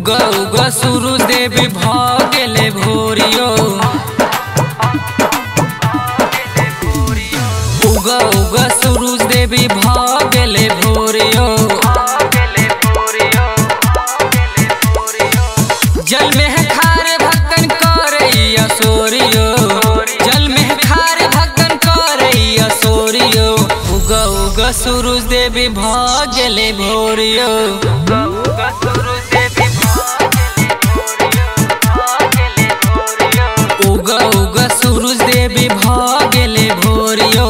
उगा उगा सूरज देवी भागले भोरियो। उगा उगा सूरज देवी भागले भोरियो। जल में है खारे भक्तन करैया सोरियो। जल में है खारे भक्तन करैया सोरियो। उगा उगा सूरज देवी भागले भोरियो। उगा उगा सूरज देवी भागले भोरियो।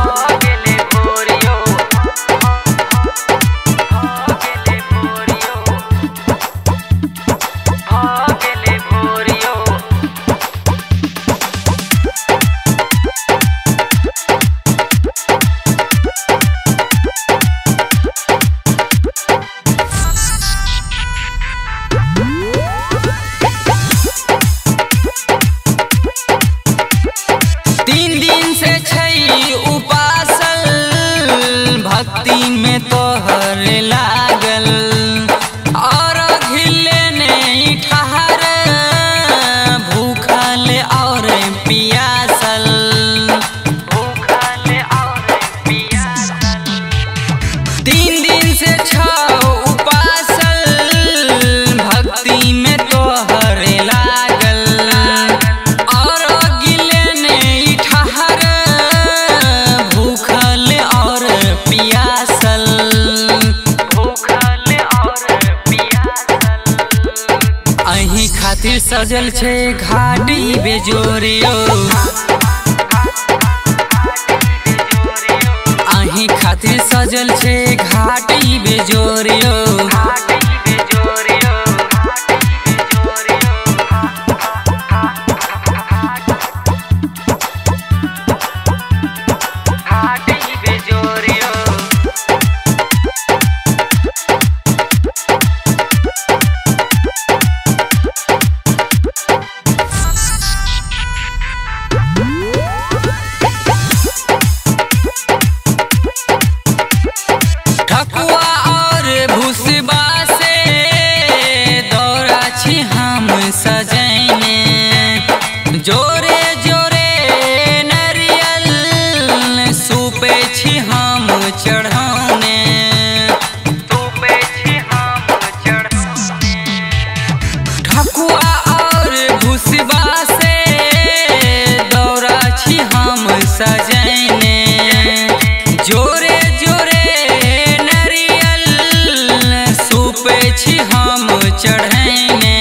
भक्ति में तोहर लागल और घिले नहीं ठहर भूखल और पियासल। तीन दिन से छाओ उपासल भक्ति में तोहर लागल और गिले नहीं ठहर भूखल और पियासल। अही खातिर सजल छे घाटी बेजोरियो। अही खातिर सजल छे घाटी बेजोरियो। जोरे जोरे नरियल सूपे छी हम चढ़ौने। ठकुआ और भुसबा से दौरा छी हम सजैने। जोरे जोरे नरियल सूपे छी हम चढ़ैने।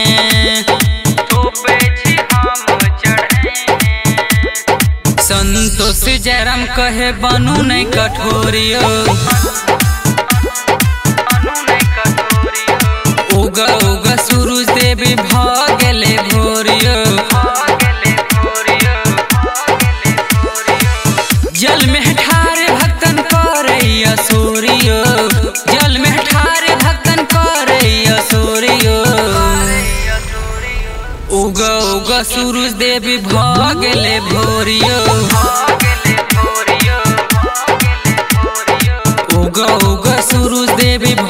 संतोष जयराम कहे बनू नहीं कठोरियो। उगा उगा सूरज देवी भागले भोरियो। जल में ठारे भक्तन करैया सोरियो। जल में ठारे भक्तन करैया सोरियो। उगा उगा सूरज देवी भागले भोरियो। उगा उगा सूरज देवी